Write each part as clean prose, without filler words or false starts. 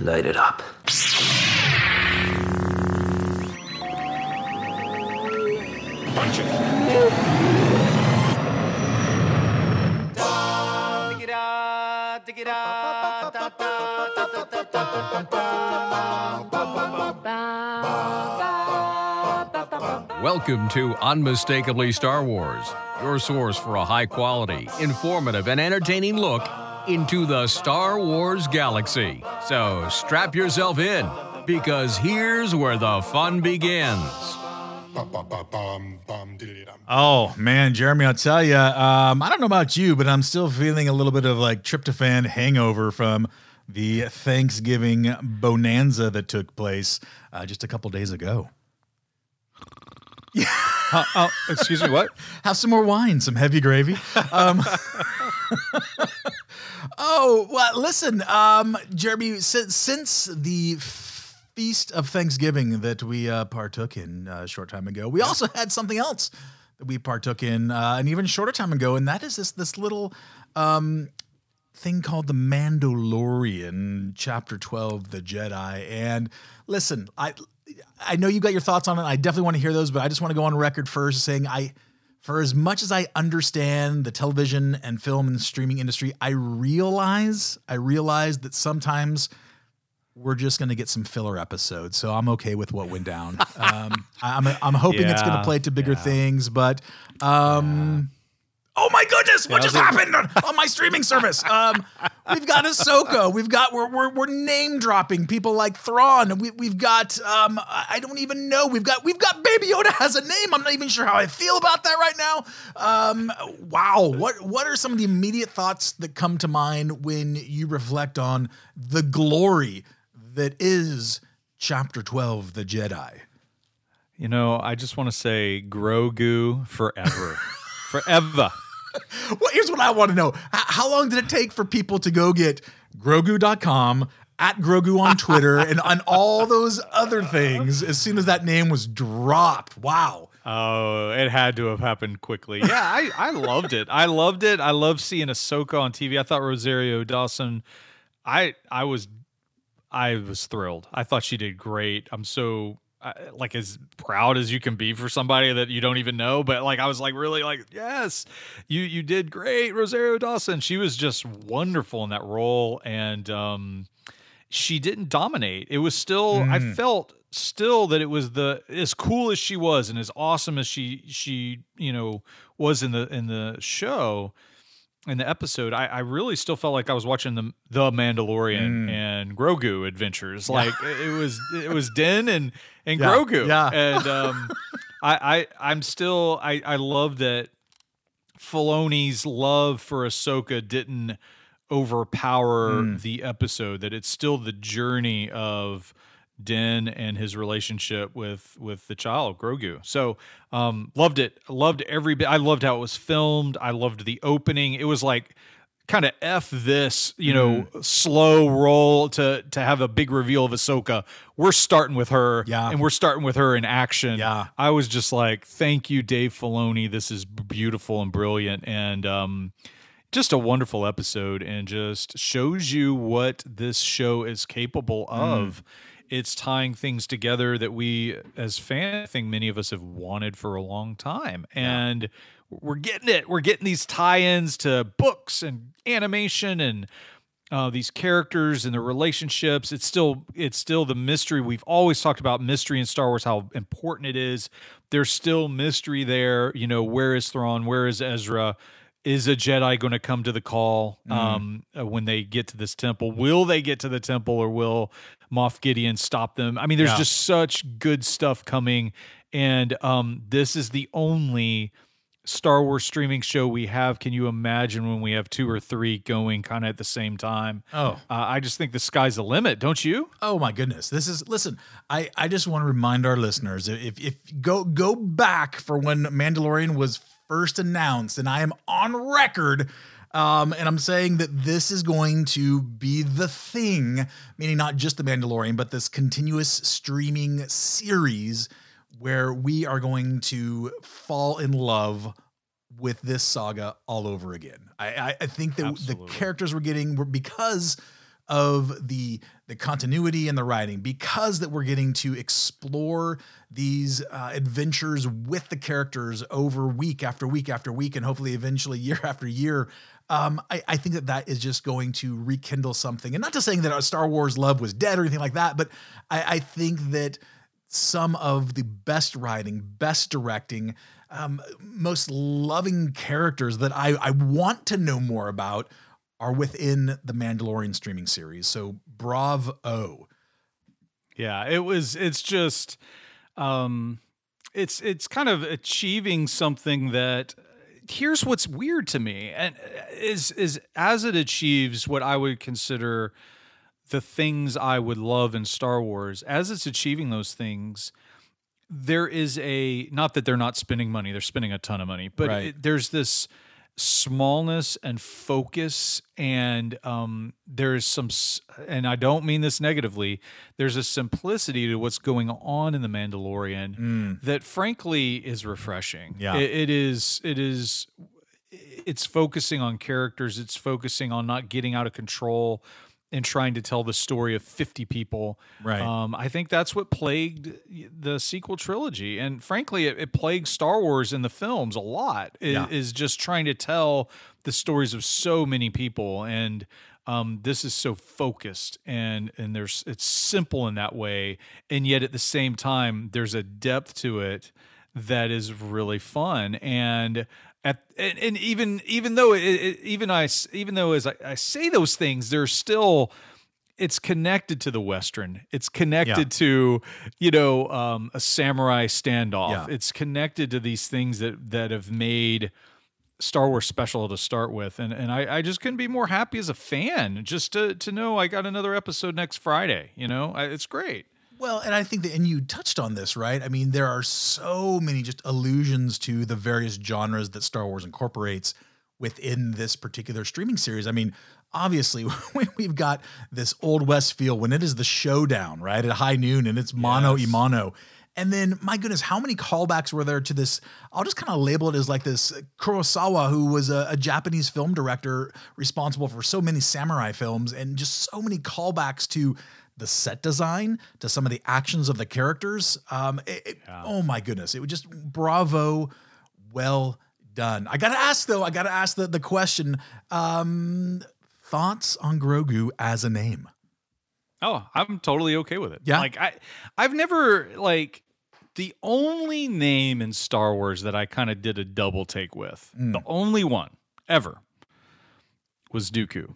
Light it up. Punch it. Welcome to Unmistakably Star Wars, your source for a high-quality, informative, and entertaining look into the Star Wars galaxy. So strap yourself in, because here's where the fun begins. Oh, man, Jeremy, I'll tell you, I don't know about you, but I'm still feeling a little bit of like tryptophan hangover from the Thanksgiving bonanza that took place just a couple days ago. Excuse me, what? Have some more wine, some heavy gravy. Oh, well, listen, Jeremy, since the Feast of Thanksgiving that we partook in a short time ago, we also had something else that we partook in an even shorter time ago, and that is this little thing called The Mandalorian, Chapter 12, The Jedi. And listen, I know you got your thoughts on it. I definitely want to hear those, but I just want to go on record first saying for as much as I understand the television and film and streaming industry, I realize that sometimes we're just going to get some filler episodes. So I'm okay with what went down. I'm hoping it's going to play to bigger things, but oh my goodness, what just happened on my streaming service? We've got Ahsoka. We're name dropping people like Thrawn. We've got I don't even know. We've got Baby Yoda has a name. I'm not even sure how I feel about that right now. Wow. What are some of the immediate thoughts that come to mind when you reflect on the glory that is Chapter 12, The Jedi? You know, I just want to say Grogu forever. Forever. Well, here's what I want to know. How long did it take for people to go get Grogu.com, at Grogu on Twitter, and on all those other things as soon as that name was dropped? Wow. Oh, it had to have happened quickly. Yeah, I loved it. I loved it. I loved seeing Ahsoka on TV. I thought Rosario Dawson, I was thrilled. I thought she did great. I'm so like as proud as you can be for somebody that you don't even know, but like I was like really like, yes, you did great, Rosario Dawson. She was just wonderful in that role, and she didn't dominate. It was still I felt still that it was as cool as she was and as awesome as she was in the show. In the episode, I really still felt like I was watching the Mandalorian and Grogu adventures. Like it was Din and Grogu. Yeah. And I love that Filoni's love for Ahsoka didn't overpower the episode, that it's still the journey of Din and his relationship with the child Grogu. So loved it. Loved every bit. I loved how it was filmed. I loved the opening. It was like kind of F this, slow roll to have a big reveal of Ahsoka. We're starting with her, and we're starting with her in action. Yeah. I was just like, thank you, Dave Filoni. This is beautiful and brilliant, and just a wonderful episode, and just shows you what this show is capable of. It's tying things together that we, as fans, I think many of us have wanted for a long time. And we're getting it. We're getting these tie-ins to books and animation and these characters and the relationships. It's still the mystery. We've always talked about mystery in Star Wars, how important it is. There's still mystery there. Where is Thrawn? Where is Ezra? Is a Jedi going to come to the call when they get to this temple? Will they get to the temple, or will Moff Gideon stop them? I mean, there's just such good stuff coming, and this is the only Star Wars streaming show we have. Can you imagine when we have 2 or 3 going kind of at the same time? I just think the sky's the limit, don't you? Oh my goodness. Listen, I just want to remind our listeners, if go back for when Mandalorian was first announced, and I am on record, and I'm saying that this is going to be the thing, meaning not just the Mandalorian, but this continuous streaming series where we are going to fall in love with this saga all over again. I think that the characters we're getting were because of the continuity and the writing, because that we're getting to explore these adventures with the characters over week after week after week, and hopefully eventually year after year. I think that is just going to rekindle something. And not to saying that our Star Wars love was dead or anything like that, but I think that some of the best writing, best directing, most loving characters that I want to know more about are within the Mandalorian streaming series. So bravo. Yeah, it's just, it's kind of achieving something that, here's what's weird to me, and is as it achieves what I would consider the things I would love in Star Wars, as it's achieving those things, there is not that they're not spending money, they're spending a ton of money, but Right. there's this smallness and focus, and there's some, and I don't mean this negatively, there's a simplicity to what's going on in The Mandalorian that frankly is refreshing. Yeah. It's focusing on characters, it's focusing on not getting out of control and trying to tell the story of 50 people. Right. I think that's what plagued the sequel trilogy. And frankly, it plagues Star Wars in the films a lot, is just trying to tell the stories of so many people. And this is so focused, and it's simple in that way. And yet at the same time, there's a depth to it that is really fun. And even though as I say those things, there's still, it's connected to the Western. It's connected to, a samurai standoff. Yeah. It's connected to these things that have made Star Wars special to start with. And I just couldn't be more happy as a fan just to know I got another episode next Friday. It's great. Well, and I think that, and you touched on this, right? I mean, there are so many just allusions to the various genres that Star Wars incorporates within this particular streaming series. I mean, obviously, we've got this Old West feel when it is the showdown, right, at high noon, and it's mano Yes. y mano. And then, my goodness, how many callbacks were there to this? I'll just kind of label it as like this Kurosawa, who was a Japanese film director responsible for so many samurai films, and just so many callbacks to the set design, to some of the actions of the characters. Oh my goodness. It was just bravo. Well done. I got to ask the question, thoughts on Grogu as a name? Oh, I'm totally okay with it. Yeah? Like I've never, the only name in Star Wars that I kind of did a double take with, the only one ever, was Dooku.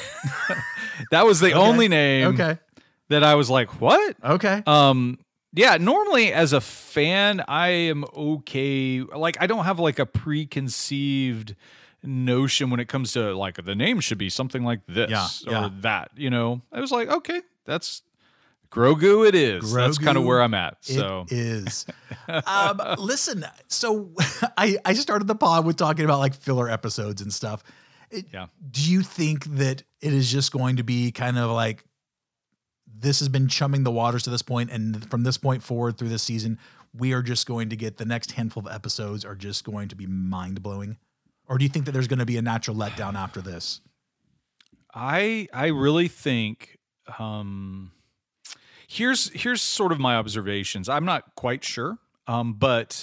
That was the only name that I was like, what? Okay. Yeah, normally as a fan, I am okay. Like, I don't have like a preconceived notion when it comes to like the name should be something like this or that, I was like, okay, that's Grogu. It is. That's kind of where I'm at. So it is. Listen, so I started the pod with talking about like filler episodes and stuff. Do you think that it is just going to be kind of like, this has been chumming the waters to this point, and from this point forward through this season, we are just going to get the next handful of episodes are just going to be mind blowing? Or do you think that there's going to be a natural letdown after this? I really think here's sort of my observations. I'm not quite sure, but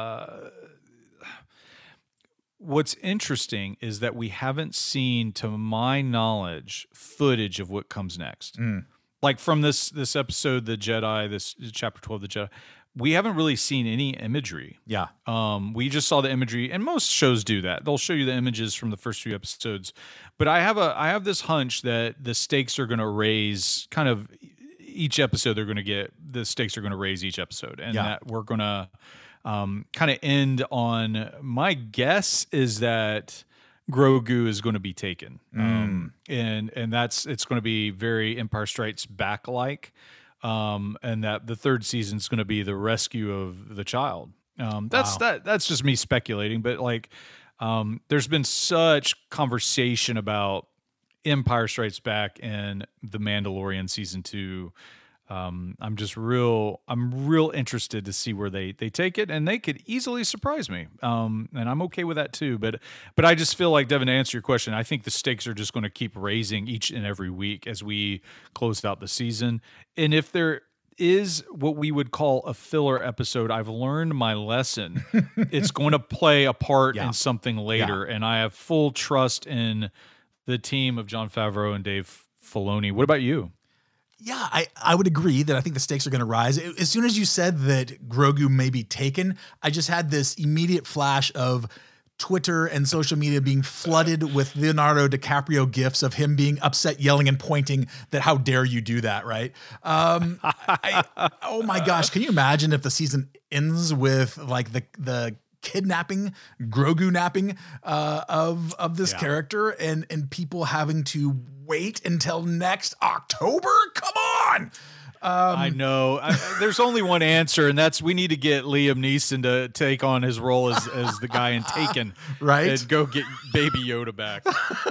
what's interesting is that we haven't seen, to my knowledge, footage of what comes next. Like from this episode, the Jedi, this chapter 12, the Jedi, we haven't really seen any imagery. Yeah. We just saw the imagery, and most shows do that. They'll show you the images from the first few episodes. But I have this hunch that the stakes are going to raise kind of each episode. The stakes are going to raise each episode, and that we're going to kind of end on. My guess is that Grogu is going to be taken, and it's going to be very Empire Strikes Back like. And that the third season is going to be the rescue of the child. That's just me speculating, but there's been such conversation about Empire Strikes Back and The Mandalorian season 2 I'm real interested to see where they take it, and they could easily surprise me. And I'm okay with that too. But I just feel like, Devin, to answer your question, I think the stakes are just going to keep raising each and every week as we close out the season. And if there is what we would call a filler episode, I've learned my lesson. It's going to play a part in something later, and I have full trust in the team of Jon Favreau and Dave Filoni. What about you? Yeah, I would agree that I think the stakes are going to rise. As soon as you said that Grogu may be taken, I just had this immediate flash of Twitter and social media being flooded with Leonardo DiCaprio gifs of him being upset, yelling and pointing that how dare you do that, right? Oh my gosh, can you imagine if the season ends with like the kidnapping, Grogu napping of this character and people having to wait until next October? Come on! I know. There's only one answer, and that's we need to get Liam Neeson to take on his role as the guy in Taken, right? And go get Baby Yoda back.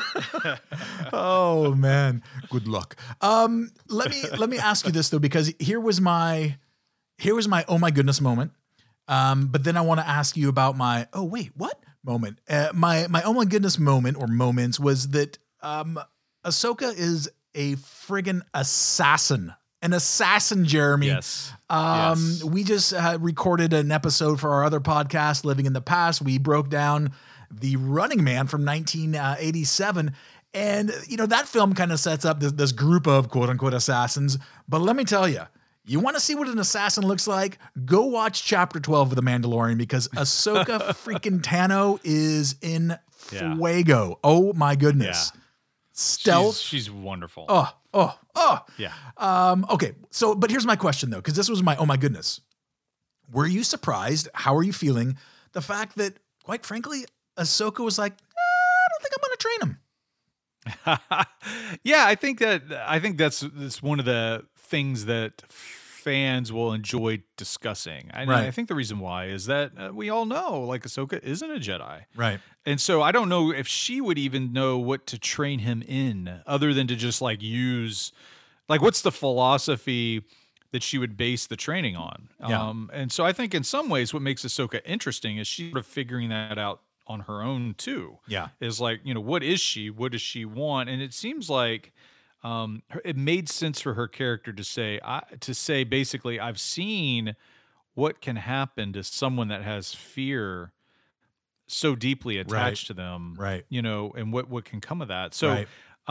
Oh man, good luck. Let me ask you this though, because here was my oh my goodness moment. But then I want to ask you about my oh wait what moment. My oh my goodness moment or moments was that Ahsoka is a friggin' assassin. An assassin, Jeremy. Yes. We just recorded an episode for our other podcast, Living in the Past. We broke down The Running Man from 1987. And, you know, that film kind of sets up this group of quote unquote assassins. But let me tell you, you want to see what an assassin looks like? Go watch chapter 12 of The Mandalorian, because Ahsoka freaking Tano is in fuego. Oh my goodness. Yeah. Stealth. She's wonderful. Oh. Yeah. Okay. So, but here's my question though, because this was my, oh my goodness. Were you surprised? How are you feeling? The fact that, quite frankly, Ahsoka was like, I don't think I'm going to train him. Yeah, I think that's one of the things that fans will enjoy discussing. I think the reason why is that we all know, like, Ahsoka isn't a Jedi. Right. And so I don't know if she would even know what to train him in other than to just like use, like, what's the philosophy that she would base the training on? Yeah. And so I think in some ways what makes Ahsoka interesting is she's sort of figuring that out on her own too. Yeah. Is like, you know, what is she? What does she want? And it seems like it made sense for her character to say basically, I've seen what can happen to someone that has fear so deeply attached to them, right? You know, and what can come of that. So,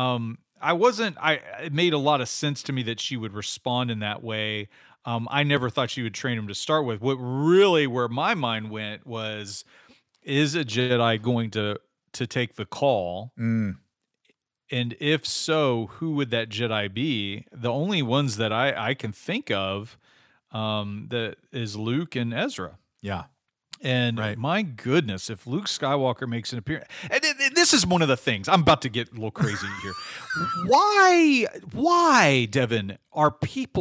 it made a lot of sense to me that she would respond in that way. I never thought she would train him to start with. Where my mind went was, is a Jedi going to take the call? And if so, who would that Jedi be? The only ones that I can think of that is Luke and Ezra. Yeah. And my goodness, if Luke Skywalker makes an appearance, and this is one of the things, I'm about to get a little crazy here. Why, Devin, are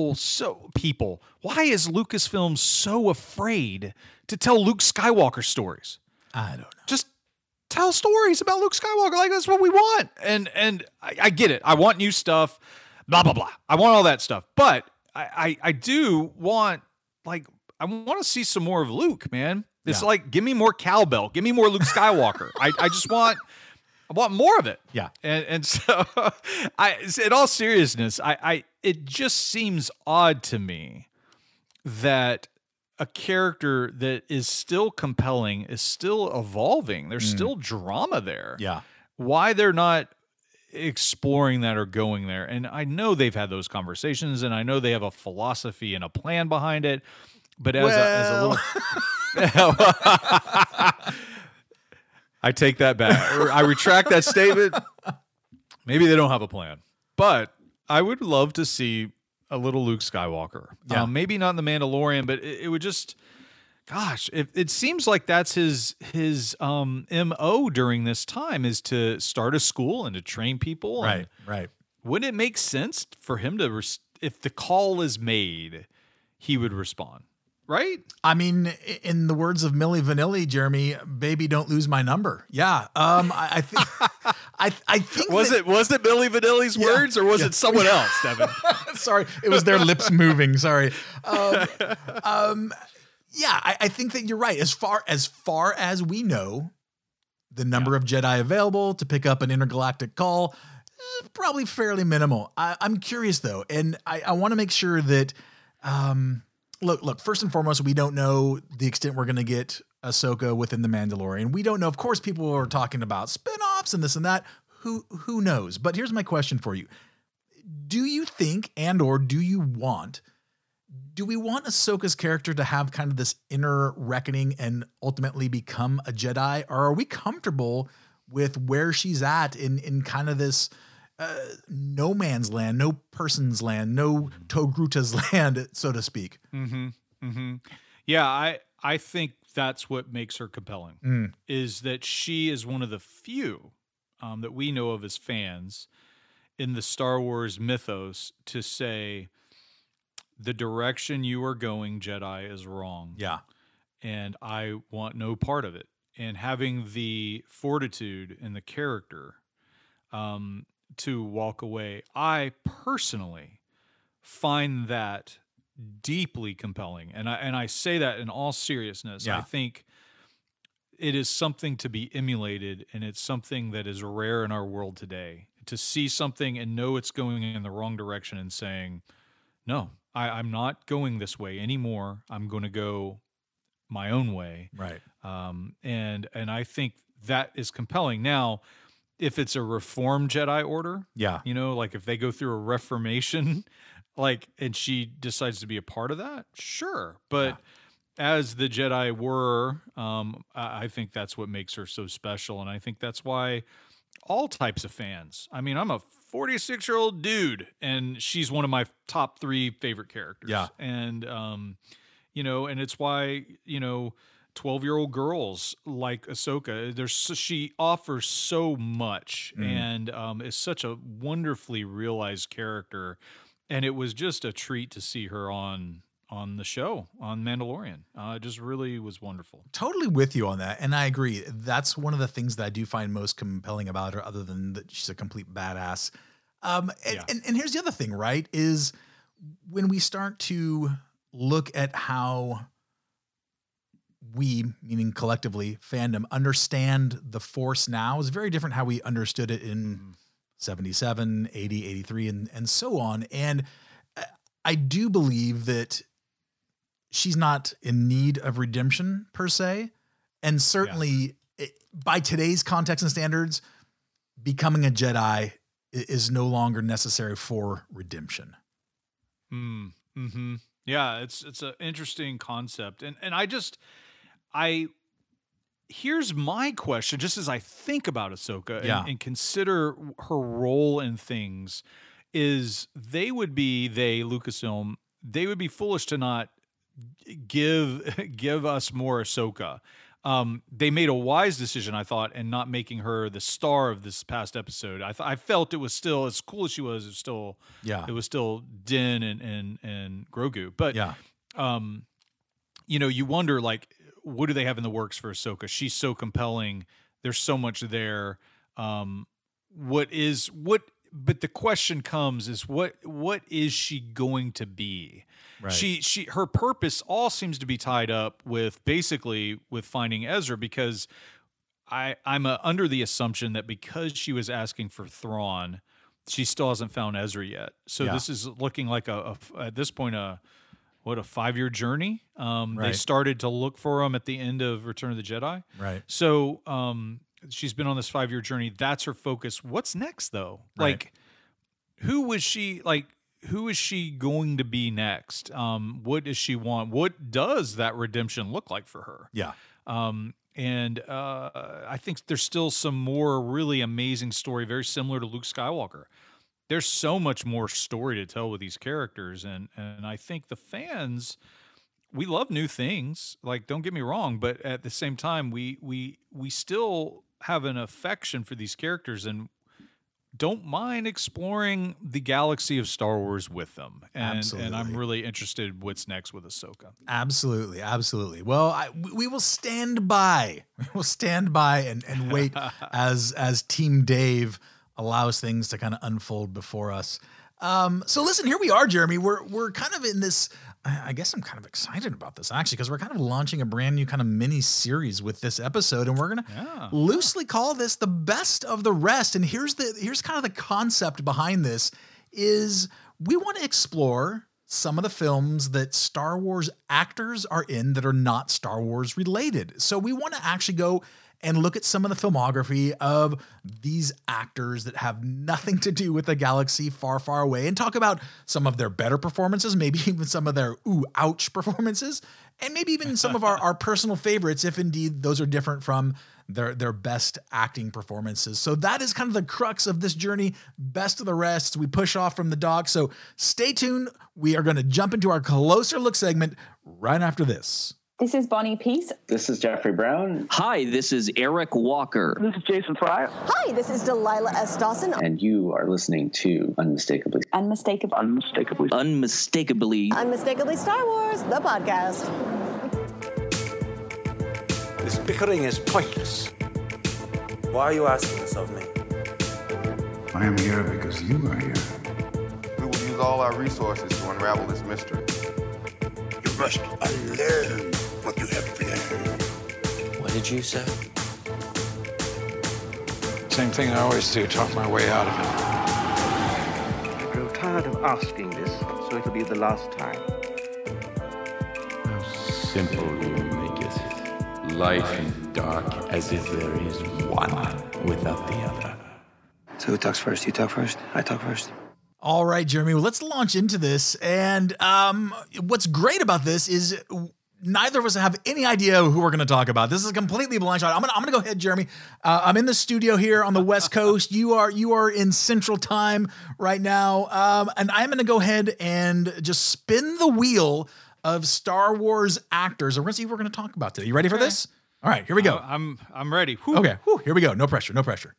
why is Lucasfilm so afraid to tell Luke Skywalker stories? I don't know. Just tell stories about Luke Skywalker. Like, that's what we want. And I get it. I want new stuff, blah, blah, blah. I want all that stuff. But I do want, like, I want to see some more of Luke, man. It's like, give me more cowbell. Give me more Luke Skywalker. I want more of it. Yeah. And so in all seriousness, it just seems odd to me that a character that is still compelling is still evolving. There's still drama there. Yeah. Why they're not exploring that or going there. And I know they've had those conversations, and I know they have a philosophy and a plan behind it. But as a little, I take that back. I retract that statement. Maybe they don't have a plan, but I would love to see a little Luke Skywalker. Yeah. Maybe not in The Mandalorian, but it would just, gosh, it seems like that's his MO during this time, is to start a school and to train people. Right. Wouldn't it make sense for him to, if the call is made, he would respond? Right? I mean, in the words of Milli Vanilli, Jeremy, baby, don't lose my number. Yeah. I think I think Was it Billy Vanilli's words or was it someone else, Devin? Sorry, it was their lips moving. Sorry. Yeah, I think that you're right. As far as we know, the number of Jedi available to pick up an intergalactic call is probably fairly minimal. I'm curious though, and I want to make sure that look. First and foremost, we don't know the extent we're going to get Ahsoka within the Mandalorian. We don't know. Of course, people are talking about spinoffs and this and that. Who knows? But here's my question for you: do you think, and/or do we want Ahsoka's character to have kind of this inner reckoning and ultimately become a Jedi? Or are we comfortable with where she's at in kind of this no man's land, no person's land, no Togrutta's land, so to speak? Mm-hmm. Mm-hmm. Yeah, I think that's what makes her compelling, is that she is one of the few that we know of as fans in the Star Wars mythos to say, the direction you are going, Jedi, is wrong. Yeah. And I want no part of it. And having the fortitude and the character to walk away, I personally find that deeply compelling. And I say that in all seriousness. Yeah. I think it is something to be emulated, and it's something that is rare in our world today. To see something and know it's going in the wrong direction and saying, no, I'm not going this way anymore. I'm going to go my own way. Right. And I think that is compelling. Now, if it's a reformed Jedi Order, Yeah. like if they go through a reformation, and she decides to be a part of that, sure. But as the Jedi were, I think that's what makes her so special. And I think that's why all types of fans, I'm a 46-year-old dude, and she's one of my top 3 favorite characters. Yeah. And, and it's why, 12-year-old girls like Ahsoka, she offers so much and is such a wonderfully realized character. And it was just a treat to see her on the show, on Mandalorian. It just really was wonderful. Totally with you on that. And I agree. That's one of the things that I do find most compelling about her, other than that she's a complete badass. And here's the other thing, right? Is when we start to look at how we, meaning collectively, fandom, understand the Force now is very different how we understood it in 77, 80, 83, and so on. And I do believe that she's not in need of redemption per se. And certainly by today's context and standards, becoming a Jedi is no longer necessary for redemption. Mm-hmm. Yeah, it's an interesting concept. And here's my question, just as I think about Ahsoka and consider her role in things, is Lucasfilm, they would be foolish to not give us more Ahsoka. They made a wise decision, I thought, in not making her the star of this past episode. I felt it was still, as cool as she was, it was still Din and Grogu. But you wonder, what do they have in the works for Ahsoka? She's so compelling. There's so much there. But the question comes is what is she going to be? Right. Her purpose all seems to be tied up with finding Ezra, because I'm under the assumption that because she was asking for Thrawn, she still hasn't found Ezra yet. So this is looking like at this point a 5-year journey. They started to look for him at the end of Return of the Jedi. Right. So she's been on this 5-year journey. That's her focus. What's next though? Right. Who is she going to be next? What does she want? What does that redemption look like for her? Yeah. And I think there's still some more really amazing story, very similar to Luke Skywalker. There's so much more story to tell with these characters. And I think the fans, we love new things. Don't get me wrong, but at the same time, we still have an affection for these characters, and don't mind exploring the galaxy of Star Wars with them. And Absolutely. I'm really interested what's next with Ahsoka. Absolutely, absolutely. Well, we will stand by. We will stand by and wait as Team Dave allows things to kind of unfold before us. So listen, here we are, Jeremy. We're kind of in this. I guess I'm kind of excited about this actually, because we're kind of launching a brand new kind of mini series with this episode, and we're gonna loosely call this the best of the rest. And here's kind of the concept behind this: is we want to explore some of the films that Star Wars actors are in that are not Star Wars related. So we want to actually go and look at some of the filmography of these actors that have nothing to do with the galaxy far, far away, and talk about some of their better performances, maybe even some of their ooh, ouch performances, and maybe even some of our personal favorites, if indeed those are different from their best acting performances. So that is kind of the crux of this journey, best of the rest. We push off from the dock. So stay tuned. We are going to jump into our closer look segment right after this. This is Bonnie Peace. This is Jeffrey Brown. Hi, this is Eric Walker. This is Jason Fryer. Hi, this is Delilah S. Dawson. And you are listening to Unmistakably. Unmistakably Star Wars, the podcast. This bickering is pointless. Why are you asking this of me? I am here because you are here. We will use all our resources to unravel this mystery. You must unlearn what you have learned. What did you say? Same thing I always do, talk my way out of it. I grow tired of asking this, so it'll be the last time. How simple you make it. Light and dark, as if there is one without the other. So who talks first? You talk first? I talk first? All right, Jeremy, well, let's launch into this. And what's great about this is neither of us have any idea who we're going to talk about. This is a completely blind shot. I'm gonna go ahead, Jeremy. I'm in the studio here on the West Coast. You are in Central Time right now. And I'm going to go ahead and just spin the wheel of Star Wars actors. And we're going to see who we're going to talk about today. You ready for this? All right, here we go. I'm ready. Whew. Okay, here we go. No pressure, no pressure.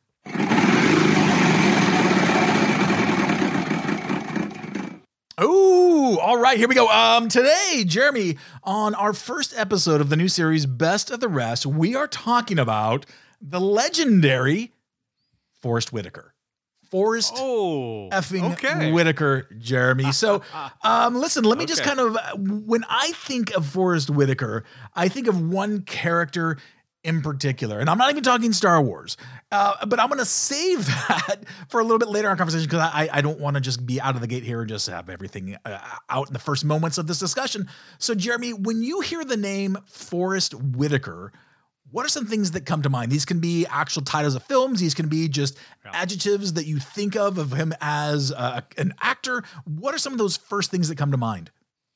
Oh, all right, here we go. Today, Jeremy, on our first episode of the new series, Best of the Rest, we are talking about the legendary Forrest Whitaker. Forrest effing Whitaker, Jeremy. So, listen, let me just kind of, when I think of Forrest Whitaker, I think of one character in particular, and I'm not even talking Star Wars, but I'm going to save that for a little bit later in our conversation, because I don't want to just be out of the gate here and just have everything out in the first moments of this discussion. So, Jeremy, when you hear the name Forrest Whitaker, what are some things that come to mind? These can be actual titles of films. These can be just adjectives that you think of him as an actor. What are some of those first things that come to mind?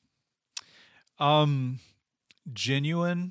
Genuine.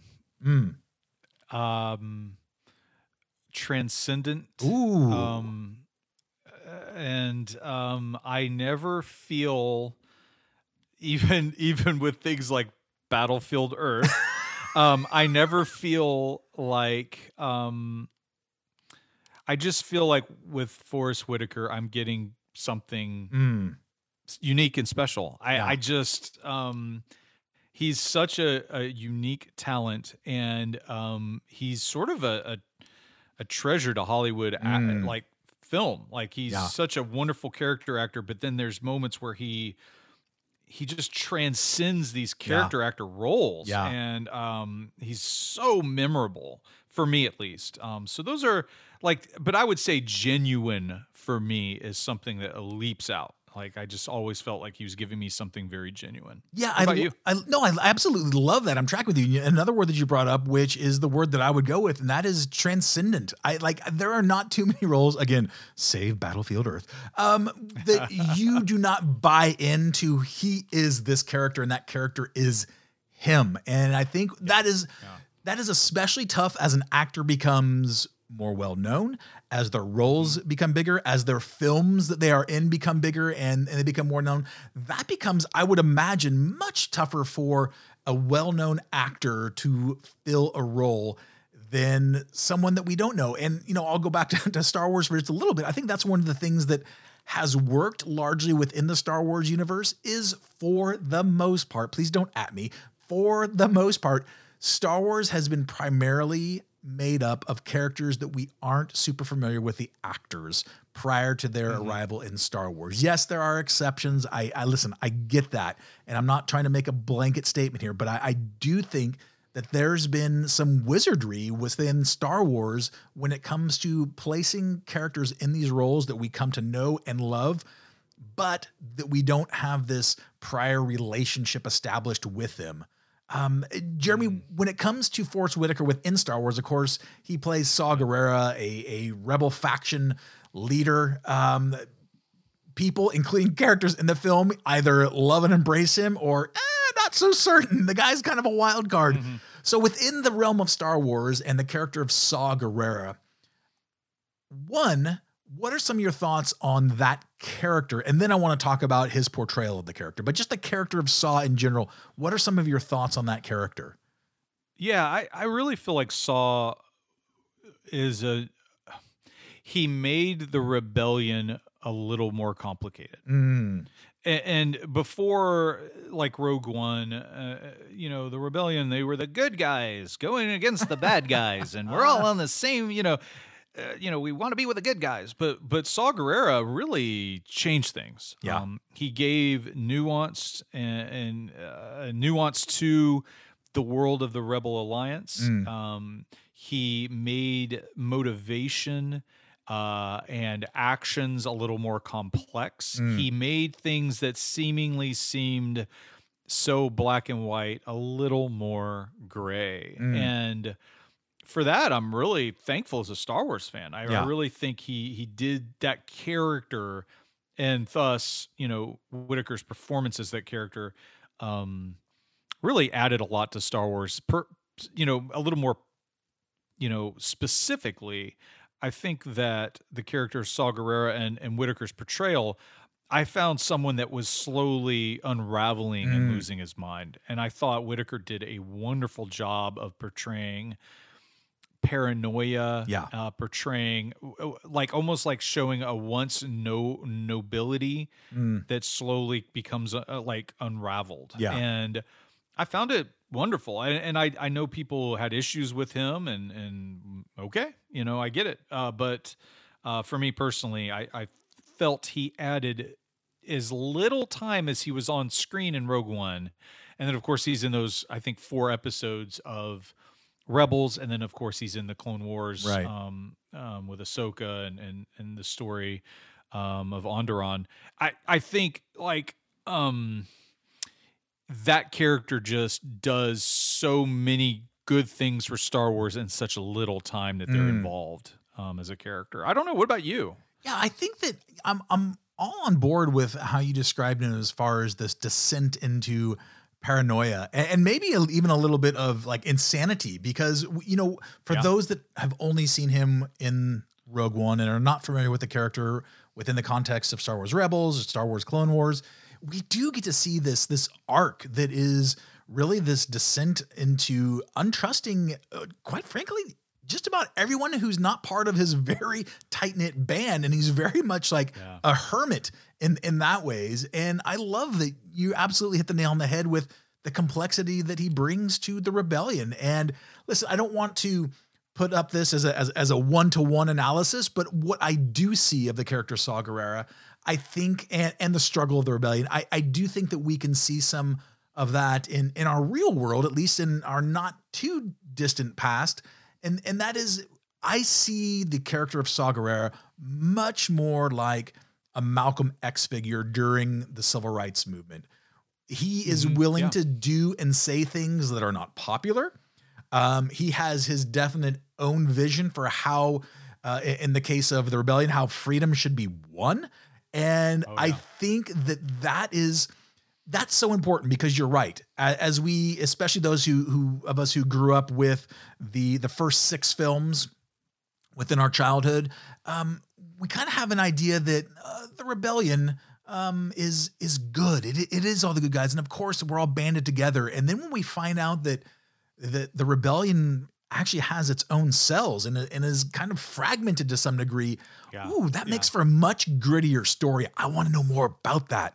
Transcendent. Ooh. And I never feel, even with things like Battlefield Earth, I never feel like, I just feel like with Forrest Whitaker, I'm getting something unique and special. I just, he's such a unique talent, and he's sort of a treasure to Hollywood like film. Like he's such a wonderful character actor, but then there's moments where he just transcends these character actor roles, and he's so memorable for me, at least. So those are like, but I would say genuine for me is something that leaps out. Like I just always felt like he was giving me something very genuine. Yeah, I absolutely love that. I'm tracking with you. Another word that you brought up, which is the word that I would go with, and that is transcendent. There are not too many roles, again, save Battlefield Earth, that you do not buy into. He is this character, and that character is him. And I think that is especially tough as an actor becomes more well-known, as their roles become bigger, as their films that they are in become bigger and they become more known. That becomes, I would imagine, much tougher for a well-known actor to fill a role than someone that we don't know. And, I'll go back to Star Wars for just a little bit. I think that's one of the things that has worked largely within the Star Wars universe is, for the most part, please don't at me, for the most part, Star Wars has been primarily made up of characters that we aren't super familiar with the actors prior to their arrival in Star Wars. Yes, there are exceptions. I listen, I get that. And I'm not trying to make a blanket statement here, but I do think that there's been some wizardry within Star Wars when it comes to placing characters in these roles that we come to know and love, but that we don't have this prior relationship established with them. Jeremy, when it comes to Forrest Whitaker within Star Wars, of course, he plays Saw Gerrera, a rebel faction leader. People, including characters in the film, either love and embrace him or not so certain. The guy's kind of a wild card. So within the realm of Star Wars and the character of Saw Gerrera, one, what are some of your thoughts on that character? And then I want to talk about his portrayal of the character, but just the character of Saw in general. What are some of your thoughts on that character? Yeah, I really feel like Saw is he made the rebellion a little more complicated. And before, like Rogue One, the rebellion, they were the good guys going against the bad guys, and we're all on the same, we want to be with the good guys. But Saw Gerrera really changed things. Yeah. He gave nuance and nuance to the world of the Rebel Alliance. He made motivation and actions a little more complex. He made things that seemingly seemed so black and white a little more gray. And for that, I'm really thankful as a Star Wars fan. I really think he did that character, and thus, Whitaker's performance as that character really added a lot to Star Wars. A little more, specifically, I think that the character of Saw Gerrera and Whitaker's portrayal, I found someone that was slowly unraveling and losing his mind. And I thought Whitaker did a wonderful job of portraying paranoia, portraying almost like showing a once nobility that slowly becomes unraveled. And I found it wonderful. And I know people had issues with him and okay, I get it. But for me personally, I felt he added as little time as he was on screen in Rogue One. And then of course he's in those, I think, 4 episodes of Rebels. And then of course he's in the Clone Wars, with Ahsoka and the story, of Onderon. I think that character just does so many good things for Star Wars in such a little time that they're involved as a character. I don't know. What about you? Yeah, I think that I'm all on board with how you described it as far as this descent into paranoia and maybe even a little bit of insanity, because, for those that have only seen him in Rogue One and are not familiar with the character within the context of Star Wars Rebels, Star Wars Clone Wars, we do get to see this arc that is really this descent into untrusting, quite frankly, just about everyone who's not part of his very tight-knit band. And he's very much like a hermit in that ways. And I love that you absolutely hit the nail on the head with the complexity that he brings to the rebellion. And listen, I don't want to put up this as a one-to-one analysis, but what I do see of the character Saw Gerrera, I think, and the struggle of the rebellion, I do think that we can see some of that in our real world, at least in our not too distant past. And that is, I see the character of Saw Gerrera much more like a Malcolm X figure during the civil rights movement. He is willing to do and say things that are not popular. He has his definite own vision for how, in the case of the rebellion, how freedom should be won. And I think that's so important, because you're right. As we, especially those who of us who grew up with the first 6 films within our childhood, we kind of have an idea that the rebellion is good. It is all the good guys, and of course we're all banded together. And then when we find out that the rebellion actually has its own cells and is kind of fragmented to some degree. Yeah. Ooh, that makes for a much grittier story. I want to know more about that.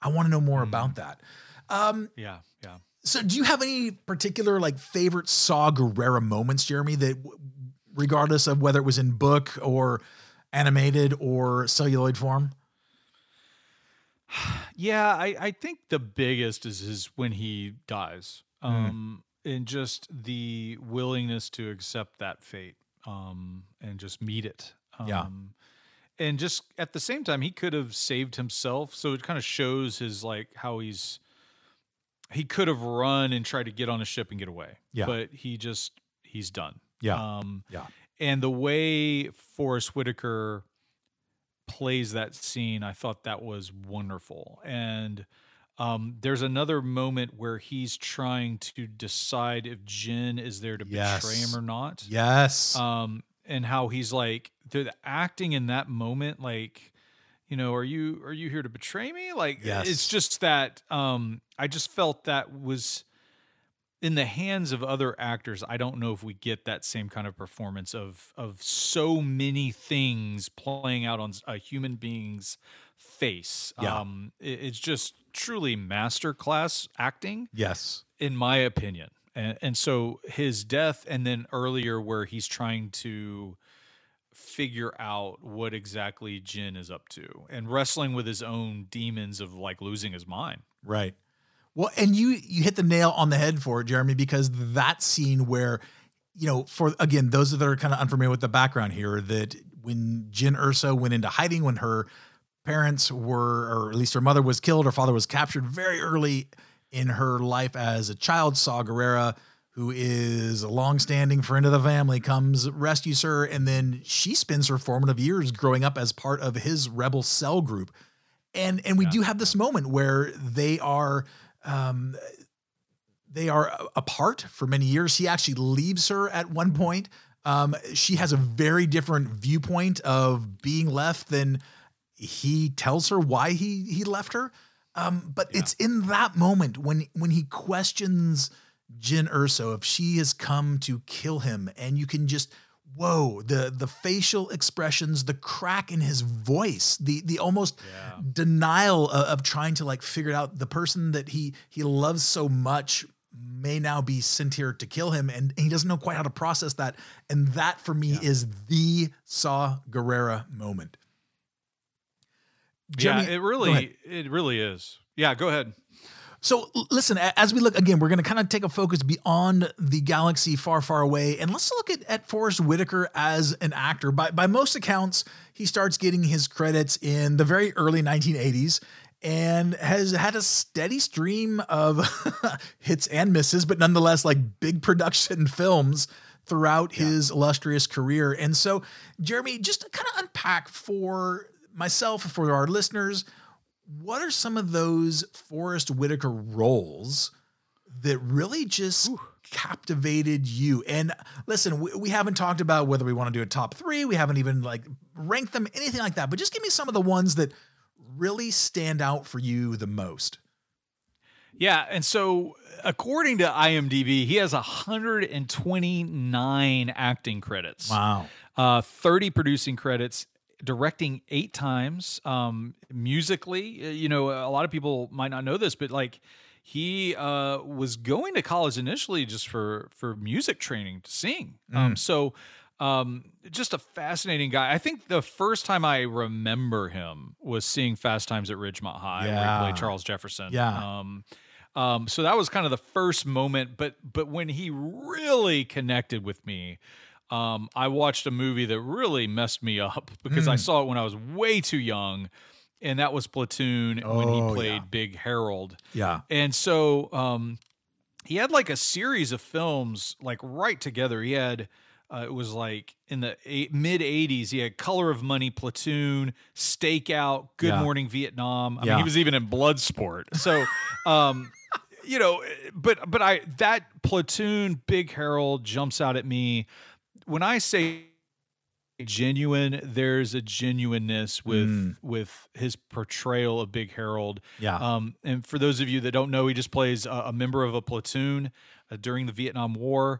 Yeah. So do you have any particular like favorite Saw Gerrera moments, Jeremy, that regardless of whether it was in book or animated or celluloid form? Yeah, I think the biggest is when he dies. And just the willingness to accept that fate, and just meet it. And just at the same time, he could have saved himself. So it kind of shows his like how he could have run and tried to get on a ship and get away. Yeah. But he's done. Yeah. And the way Forrest Whitaker plays that scene, I thought that was wonderful. And there's another moment where he's trying to decide if Jin is there to betray him or not. Yes. And how he's like, the acting in that moment, like, you know, are you here to betray me? Like, it's just that, I just felt that was in the hands of other actors. I don't know if we get that same kind of performance of so many things playing out on a human being's face. It's just truly masterclass acting. Yes. In my opinion. And so his death, and then earlier where he's trying to figure out what exactly Jin is up to and wrestling with his own demons of like losing his mind. Right. Well, and you hit the nail on the head for it, Jeremy, because that scene where, you know, for, again, those that are kind of unfamiliar with the background here, that when Jin Erso went into hiding, when her parents were, or at least her mother was killed, her father was captured very early in her life as a child, Saw Gerrera, who is a long-standing friend of the family, comes, rescues her, and then she spends her formative years growing up as part of his rebel cell group. And we do have this moment where they are apart for many years. He actually leaves her at one point. She has a very different viewpoint of being left than he tells her why he left her. But it's in that moment when he questions Jin Erso if she has come to kill him, and you can just, whoa, the facial expressions, the crack in his voice, the almost denial of trying to like figure out the person that he loves so much may now be sent here to kill him, and he doesn't know quite how to process that. And that for me is the Saw Gerrera moment. Jeremy, it really is. Yeah, go ahead. So listen, as we look again, we're going to kind of take a focus beyond the galaxy far, far away. And let's look at Forrest Whitaker as an actor. By most accounts, he starts getting his credits in the very early 1980s and has had a steady stream of hits and misses, but nonetheless, like big production films throughout his illustrious career. And so, Jeremy, just to kind of unpack for myself, for our listeners, what are some of those Forrest Whitaker roles that really just captivated you? And listen, we haven't talked about whether we want to do a top 3. We haven't even like ranked them, anything like that. But just give me some of the ones that really stand out for you the most. Yeah, and so according to IMDb, he has 129 acting credits. Wow. 30 producing credits, directing 8 times. Musically, you know, a lot of people might not know this, but like he was going to college initially just for music training to sing. So just a fascinating guy. I think the first time I remember him was seeing Fast Times at Ridgemont High, where he played Charles Jefferson. Yeah. So that was kind of the first moment, but when he really connected with me, I watched a movie that really messed me up because I saw it when I was way too young, and that was Platoon when he played Big Harold. Yeah. And so he had like a series of films like right together. He had it was like in the mid 80s, he had Color of Money, Platoon, Stakeout, Good Morning Vietnam. I mean, he was even in Bloodsport. So you know, but that Platoon, Big Harold jumps out at me. When I say genuine, there's a genuineness with his portrayal of Big Harold. Yeah. And for those of you that don't know, he just plays a member of a platoon during the Vietnam War.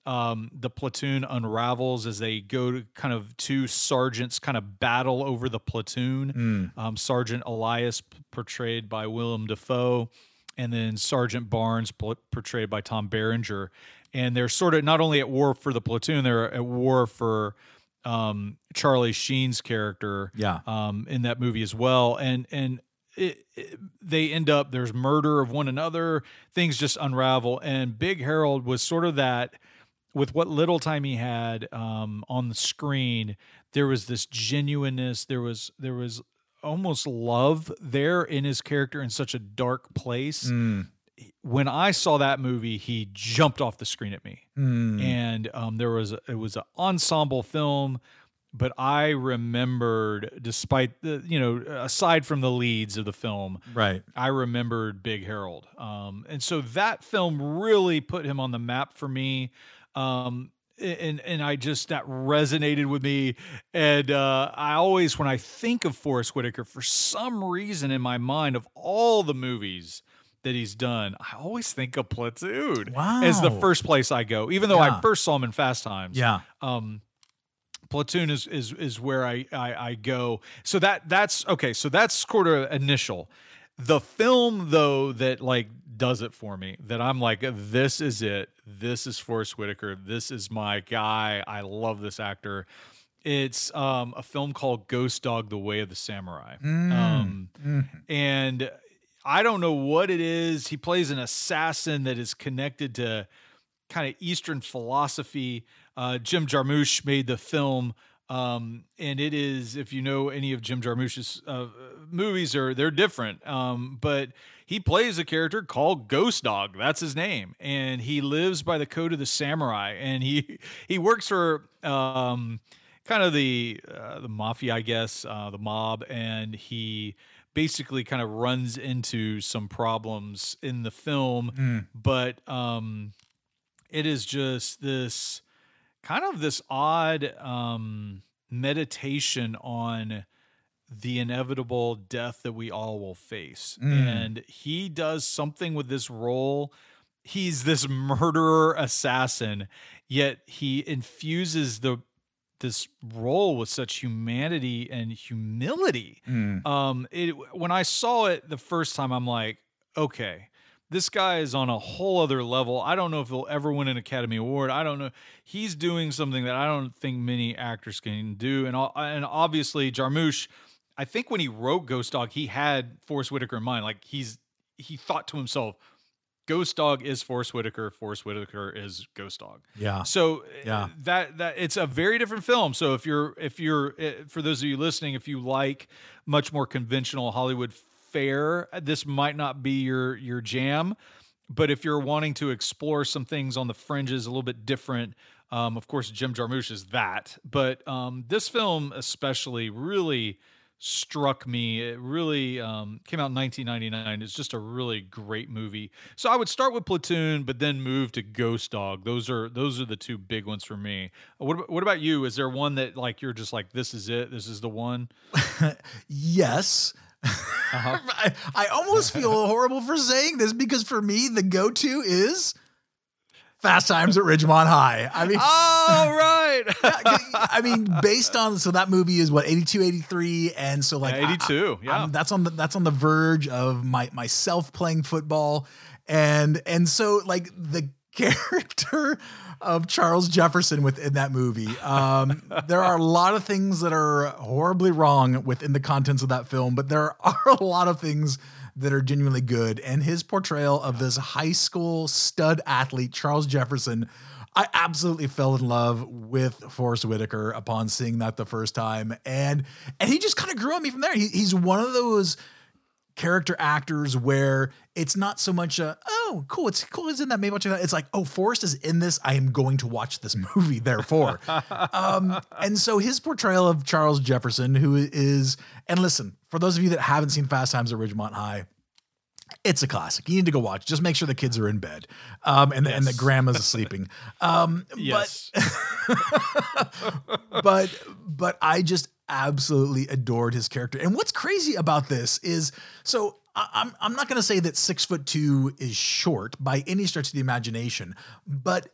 the platoon unravels as they go to kind of two sergeants kind of battle over the platoon. Sergeant Elias, portrayed by Willem Dafoe, and then Sergeant Barnes, portrayed by Tom Berenger. And they're sort of not only at war for the platoon, they're at war for Charlie Sheen's character in that movie as well. And they end up, there's murder of one another, things just unravel. And Big Harold was sort of that, with what little time he had on the screen, there was this genuineness, there was almost love there in his character in such a dark place. When I saw that movie, he jumped off the screen at me. And it was an ensemble film, but I remembered, despite the, aside from the leads of the film, right, I remembered Big Harold. And so that film really put him on the map for me. And I just, that resonated with me. And I always, when I think of Forest Whitaker, for some reason in my mind, of all the movies that he's done, I always think of Platoon as the first place I go, even though I first saw him in Fast Times. Platoon is where I go. So that's okay. So that's sort of initial. The film though that like does it for me, that I'm like, this is it. This is Forest Whitaker. This is my guy. I love this actor. It's a film called Ghost Dog: The Way of the Samurai. And I don't know what it is. He plays an assassin that is connected to kind of Eastern philosophy. Jim Jarmusch made the film, and it is, if you know any of Jim Jarmusch's movies, they're different. But he plays a character called Ghost Dog. That's his name, and he lives by the code of the samurai. And he works for kind of the mafia, I guess, the mob, and he basically kind of runs into some problems in the film. But it is just this kind of this odd meditation on the inevitable death that we all will face. And he does something with this role. He's this murderer assassin, yet he infuses this role with such humanity and humility. When I saw it the first time, I'm like, okay, this guy is on a whole other level. I don't know if he'll ever win an Academy Award. I don't know. He's doing something that I don't think many actors can do. And obviously Jarmusch, I think when he wrote Ghost Dog, he had Forest Whitaker in mind. Like he thought to himself, Ghost Dog is Forest Whitaker. Forest Whitaker is Ghost Dog. So that it's a very different film. So if you're for those of you listening, if you like much more conventional Hollywood fare, this might not be your jam. But if you're wanting to explore some things on the fringes, a little bit different, of course, Jim Jarmusch is that. But this film especially really struck me. It really came out in 1999. It's just a really great movie. So I would start with Platoon, but then move to Ghost Dog. Those are the two big ones for me. What about you? Is there one that like you're just like, this is it? This is the one? Yes. I almost feel horrible for saying this because for me, the go-to is Fast Times at Ridgemont High. I mean, I mean, based on, so that movie is what, 82, 83. And so like 82. That's on the verge of myself playing football. And so like the character of Charles Jefferson within that movie. There are a lot of things that are horribly wrong within the contents of that film, but there are a lot of things that are genuinely good. And his portrayal of this high school stud athlete, Charles Jefferson, I absolutely fell in love with Forest Whitaker upon seeing that the first time. And he just kind of grew on me from there. He's one of those character actors where it's not so much oh, cool, it's cool, isn't that? Maybe watching that. It's like, oh, Forrest is in this. I am going to watch this movie, therefore. And so his portrayal of Charles Jefferson, who is, and listen, for those of you that haven't seen Fast Times at Ridgemont High, it's a classic. You need to go watch. Just make sure the kids are in bed, and that grandma's sleeping. Yes. But I just absolutely adored his character. And what's crazy about this is, so I'm not going to say that 6'2" is short by any stretch of the imagination, but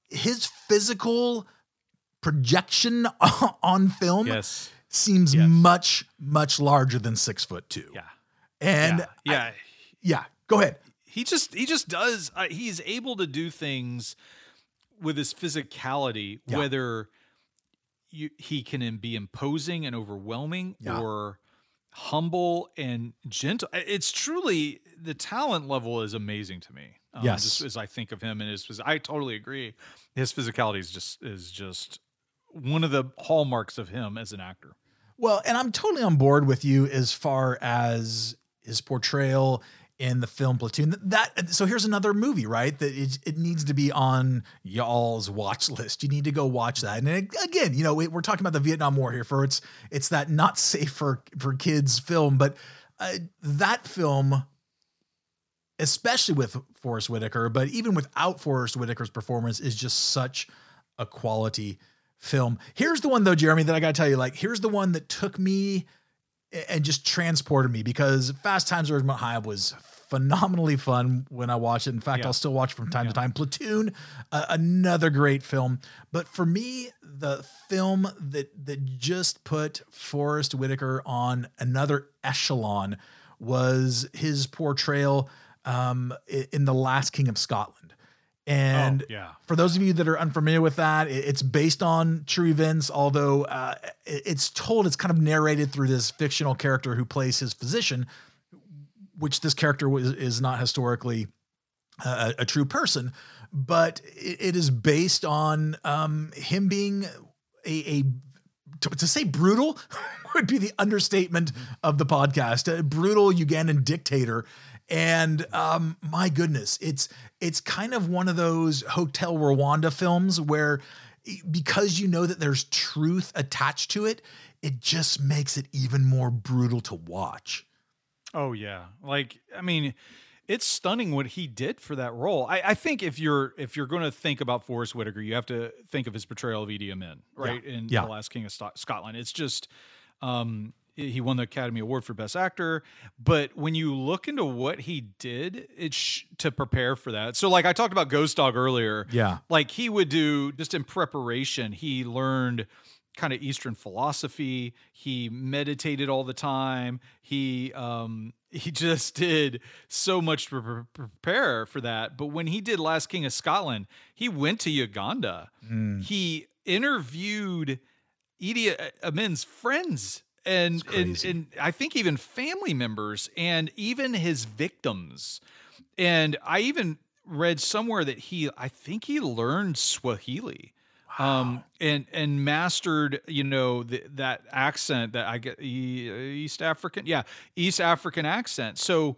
his physical projection on film Yes. seems much, much larger than 6'2". Yeah. And yeah. Go ahead. He just does. He's able to do things with his physicality, whether he can be imposing and overwhelming or humble and gentle. It's truly, the talent level is amazing to me. Just as I think of him and I totally agree. His physicality is just one of the hallmarks of him as an actor. Well, and I'm totally on board with you as far as his portrayal in the film Platoon. So here's another movie, right? That it needs to be on y'all's watch list. You need to go watch that. And again, we're talking about the Vietnam War here. It's that not safe for kids film, but that film, especially with Forrest Whitaker, but even without Forrest Whitaker's performance, is just such a quality film. Here's the one though, Jeremy, that I gotta tell you, here's the one that took me and just transported me, because Fast Times at Ridgemont High was phenomenally fun when I watched it. In fact, I'll still watch it from time to time. Platoon, another great film. But for me, the film that just put Forrest Whitaker on another echelon was his portrayal in The Last King of Scotland. And for those of you that are unfamiliar with that, it's based on true events, although it's kind of narrated through this fictional character who plays his physician, which this character is not historically a true person, but it is based on him being to say brutal would be the understatement of the podcast, a brutal Ugandan dictator. And my goodness, it's kind of one of those Hotel Rwanda films where, because that there's truth attached to it, it just makes it even more brutal to watch. Oh yeah. It's stunning what he did for that role. I think if you're going to think about Forrest Whitaker, you have to think of his portrayal of Idi Amin, right? In The Last King of Scotland. It's just, he won the Academy Award for Best Actor, but when you look into what he did, to prepare for that. So I talked about Ghost Dog earlier. Yeah. He would do, just in preparation, he learned kind of Eastern philosophy. He meditated all the time. He just did so much to prepare for that. But when he did Last King of Scotland, he went to Uganda. He interviewed Idi Amin's friends and I think even family members and even his victims. And I even read somewhere that I think he learned Swahili. Wow. And mastered, that accent that I get, East African accent. So,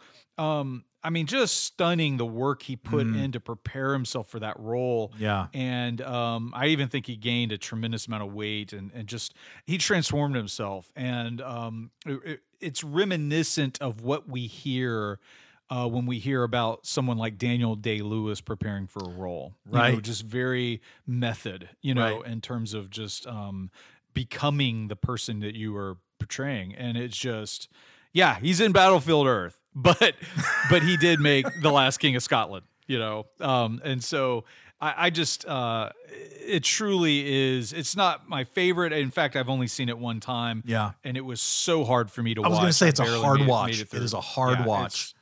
just stunning the work he put in to prepare himself for that role. Yeah. And I even think he gained a tremendous amount of weight and just, he transformed himself. And it's reminiscent of what we hear when we hear about someone like Daniel Day-Lewis preparing for a role, right? Just very method, in terms of just becoming the person that you are portraying. And it's just, he's in Battlefield Earth, but he did make The Last King of Scotland, and so I just, it truly is. It's not my favorite. In fact, I've only seen it one time. Yeah. And it was so hard for me to watch. I was going to say it's a hard watch. It is a hard watch.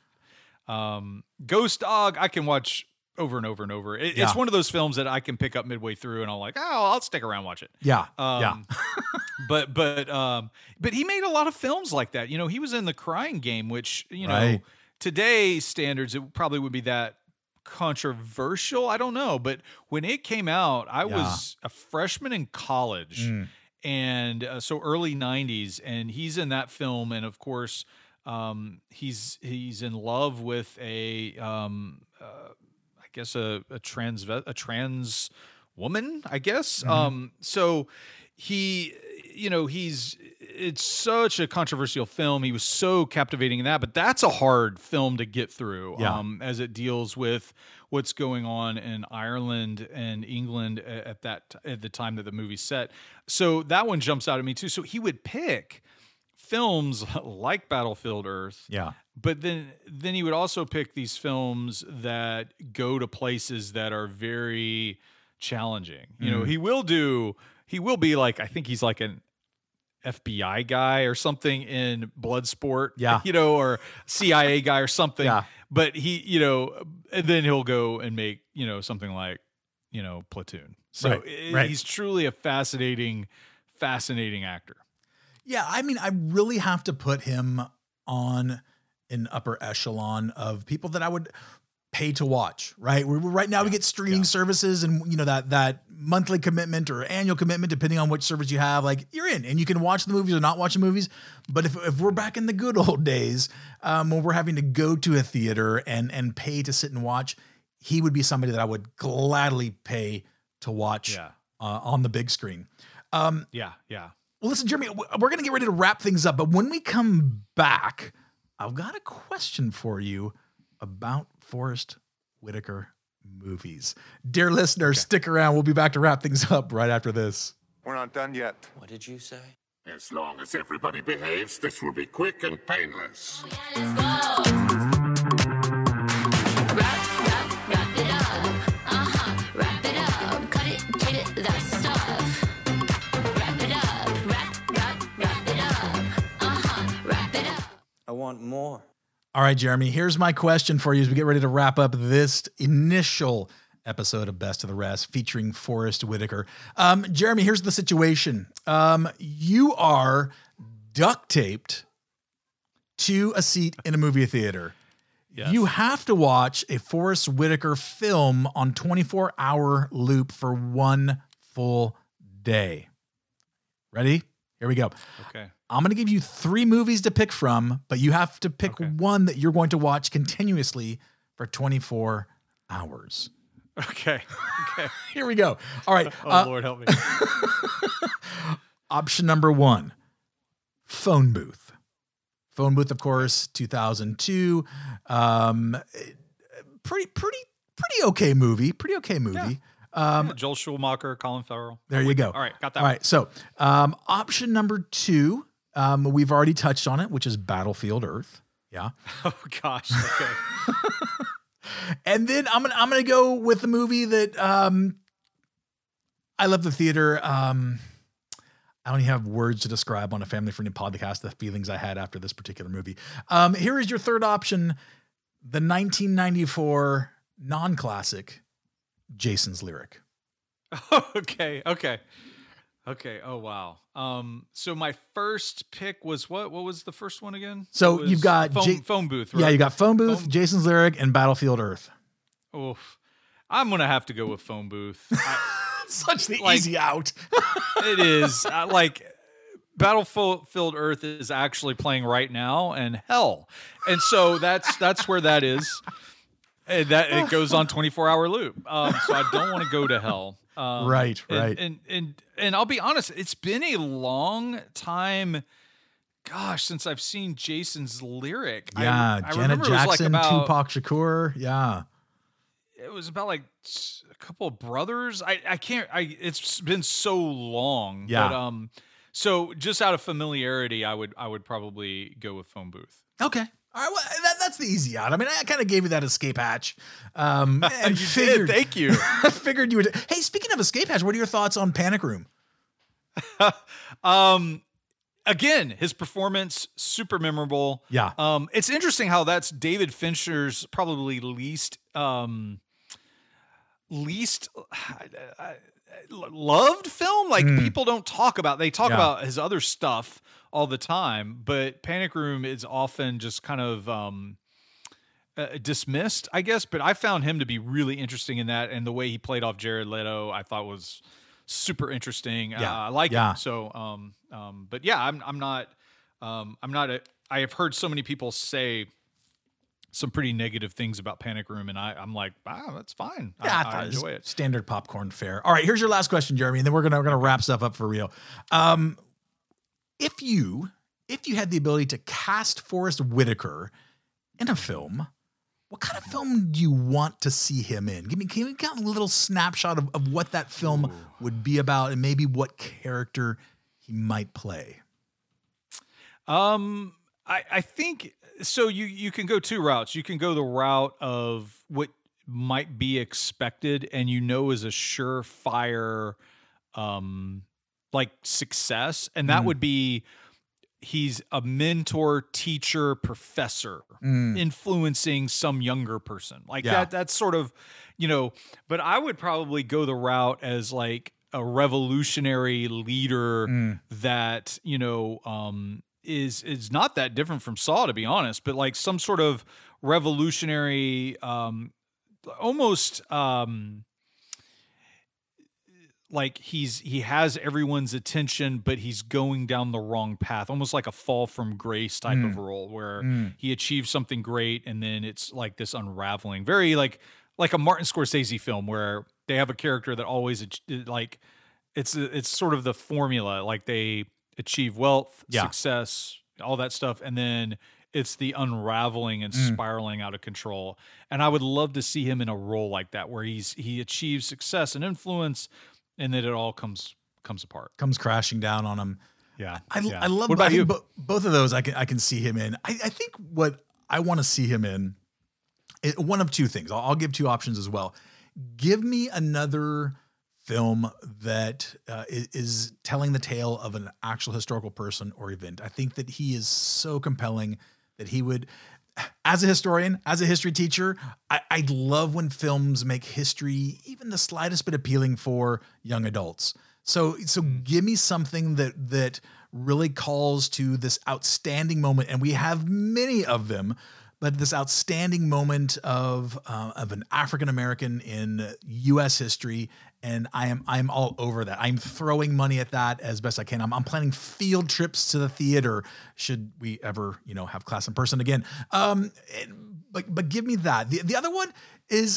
Ghost Dog, I can watch over and over and over. It's one of those films that I can pick up midway through and I'm like, I'll stick around and watch it. Yeah. But he made a lot of films like that. He was in The Crying Game, which, today's standards, it probably would be that controversial. I don't know. But when it came out, I was a freshman in college and so early 90s, and he's in that film. And of course, he's in love with a trans woman, I guess. So it's such a controversial film. He was so captivating in that, but that's a hard film to get through, as it deals with what's going on in Ireland and England at the time that the movie's set. So that one jumps out at me too. So he would pick films like Battlefield Earth. Yeah. But then he would also pick these films that go to places that are very challenging. You know, he will be like, I think he's like an FBI guy or something in Bloodsport, you know, or CIA guy or something. Yeah. But he, you know, and then he'll go and make, you know, something like, you know, Platoon. So he's truly a fascinating actor. Yeah, I mean, I really have to put him on an upper echelon of people that I would pay to watch, right? Right now we get streaming services and, you know, that monthly commitment or annual commitment, depending on which service you have, like you're in and you can watch the movies or not watch the movies. But if we're back in the good old days, when we're having to go to a theater and pay to sit and watch, he would be somebody that I would gladly pay to watch on the big screen. Well, listen, Jeremy, we're going to get ready to wrap things up. But when we come back, I've got a question for you about Forrest Whitaker movies. Dear listeners, stick around. We'll be back to wrap things up right after this. We're not done yet. What did you say? As long as everybody behaves, this will be quick and painless. I want more. All right, Jeremy, here's my question for you as we get ready to wrap up this initial episode of Best of the Rest featuring Forrest Whitaker. Jeremy, here's the situation. You are duct taped to a seat in a movie theater. Yes. You have to watch a Forrest Whitaker film on 24-hour loop for one full day. Ready? Here we go. Okay. I'm going to give you 3 movies to pick from, but you have to pick one that you're going to watch continuously for 24 hours. Okay. Here we go. All right. Lord help me. Option number 1, Phone Booth. Phone Booth, of course, 2002. Pretty okay movie. Yeah. Joel Schumacher, Colin Farrell. There you go. All right, got that. All right, so option number 2, we've already touched on it, which is Battlefield Earth. Yeah. Oh gosh. Okay. And then I'm gonna go with the movie that I love the theater. I don't even have words to describe on a family-friendly podcast the feelings I had after this particular movie. Here is your third option, the 1994 non-classic Jason's Lyric. Okay. Oh wow. So my first pick was what? What was the first one again? So you've got Phone Booth, right? Yeah, you got Phone Booth, Jason's Lyric, and Battlefield Earth. Oof. I'm gonna have to go with Phone Booth. Such the easy out. It is like Battlefield Earth is actually playing right now, and hell, and so that's where that is. And that it goes on 24-hour loop. So I don't want to go to hell. Right. And I'll be honest, it's been a long time, gosh, since I've seen Jason's Lyric. Yeah, I Janet Jackson, Tupac Shakur. Yeah. It was about like a couple of brothers. It's been so long. Yeah. But, so just out of familiarity, I would probably go with Phone Booth. Okay. All right, well, that's the easy out. I mean, I kind of gave you that escape hatch. And you did. Thank you. I figured you would. Hey, speaking of escape hatch, what are your thoughts on Panic Room? Again, his performance, super memorable. Yeah. It's interesting how that's David Fincher's probably least loved film. Like people don't talk about, they talk about his other stuff all the time, but Panic Room is often just kind of dismissed, I guess. But I found him to be really interesting in that, and the way he played off Jared Leto, I thought was super interesting. I like him. So, but yeah, I'm not. I have heard so many people say some pretty negative things about Panic Room, and I'm like, that's fine. Yeah, I enjoy it. Standard popcorn fare. All right, here's your last question, Jeremy, and then we're gonna wrap stuff up for real. If you had the ability to cast Forrest Whitaker in a film, what kind of film do you want to see him in? Can you get a little snapshot of what that film would be about, and maybe what character he might play? I think so. You can go 2 routes. You can go the route of what might be expected and is a surefire like success, and that would be he's a mentor, teacher, professor influencing some younger person. Like that's sort of, but I would probably go the route as like a revolutionary leader that, is not that different from Saw, to be honest, but like some sort of revolutionary, almost like he has everyone's attention, but he's going down the wrong path, almost like a fall from grace type of role where he achieves something great and then it's like this unraveling, very like a Martin Scorsese film where they have a character that always like it's sort of the formula, like they achieve wealth, success, all that stuff, and then it's the unraveling and spiraling out of control. And I would love to see him in a role like that where he achieves success and influence, and then it all comes apart, comes crashing down on him. I love. What about you? Both of those I can see him in. I think what I want to see him in, one of two things. I'll give two options as well. Give me another film that is telling the tale of an actual historical person or event. I think that he is so compelling that he would, as a historian, as a history teacher, I love when films make history even the slightest bit appealing for young adults. So give me something that really calls to this outstanding moment, and we have many of them, but this outstanding moment of an African American in U.S. history, and I'm all over that. I'm throwing money at that as best I can. I'm planning field trips to the theater should we ever have class in person again. But give me that. The other one is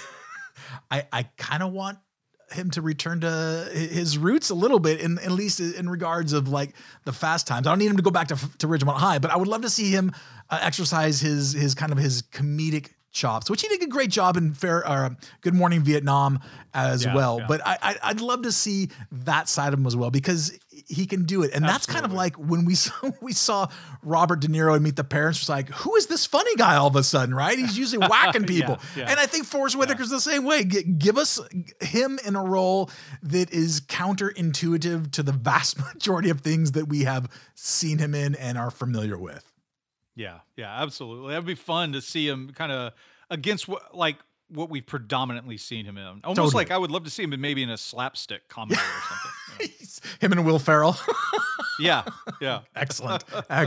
I kind of want him to return to his roots a little bit, at least in regards of like the Fast Times. I don't need him to go back to Ridgemont High, but I would love to see him exercise his kind of his comedic chops, which he did a great job in Good Morning Vietnam as well. Yeah. But I'd love to see that side of him as well, because he can do it. And that's kind of like when we saw Robert De Niro and Meet the Parents, was like, who is this funny guy all of a sudden, right? He's usually whacking people. And I think Forrest Whitaker's the same way. Give us him in a role that is counterintuitive to the vast majority of things that we have seen him in and are familiar with. Yeah, absolutely. That'd be fun to see him kind of against what we've predominantly seen him in. Almost totally. Like I would love to see him maybe in a slapstick comedy or something. Him and Will Ferrell. Yeah. Excellent.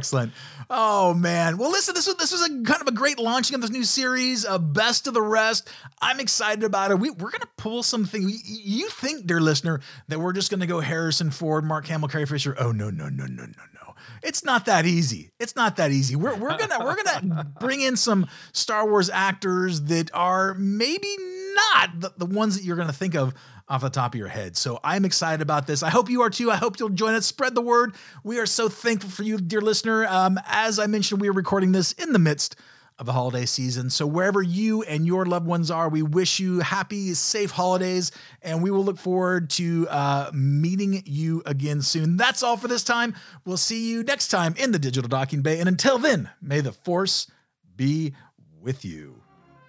Oh man. Well, listen, this was a kind of a great launching of this new series, Best of the Rest. I'm excited about it. We're going to pull something. You think, dear listener, that we're just going to go Harrison Ford, Mark Hamill, Carrie Fisher? Oh, no. It's not that easy. We're gonna bring in some Star Wars actors that are maybe not the ones that you're gonna think of off the top of your head. So I'm excited about this. I hope you are too. I hope you'll join us. Spread the word. We are so thankful for you, dear listener. As I mentioned, we are recording this in the midst of the holiday season. So wherever you and your loved ones are, we wish you happy, safe holidays, and we will look forward to meeting you again soon. That's all for this time. We'll see you next time in the Digital Docking Bay. And until then, may the Force be with you.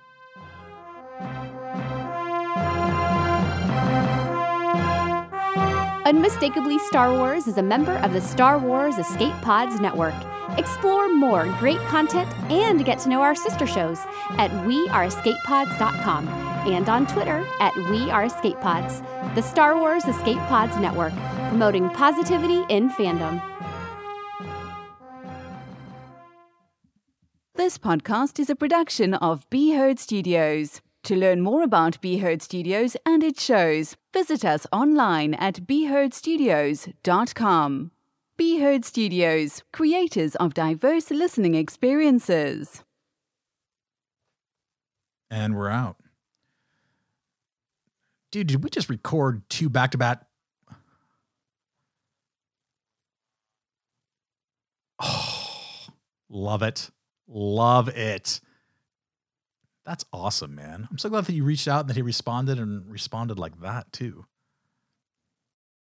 Unmistakably Star Wars is a member of the Star Wars Escape Pods Network. Explore more great content and get to know our sister shows at weareescapepods.com and on Twitter at weareescapepods. The Star Wars Escape Pods Network, promoting positivity in fandom. This podcast is a production of Be Heard Studios. To learn more about Be Heard Studios and its shows, visit us online at beheardstudios.com. Be Heard Studios, creators of diverse listening experiences. And we're out. Dude, did we just record 2 back-to-back? Oh, love it. That's awesome, man. I'm so glad that you reached out and that he responded like that too.